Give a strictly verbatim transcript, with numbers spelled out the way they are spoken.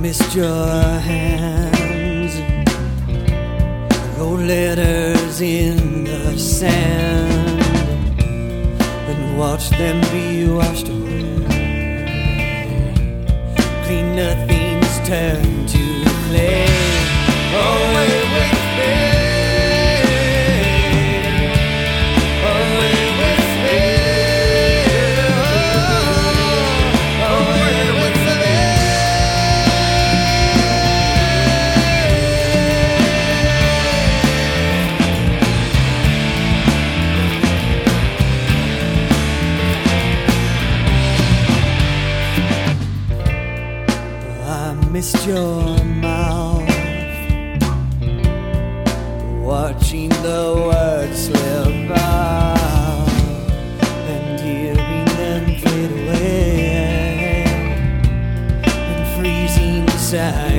missed your hands, wrote letters in the sand, and watched them be washed away. Clean nothing's turned to clay. Away with me, away with me, away with me. I missed your mouth, watching the words slip out and hearing them fade away and freezing inside.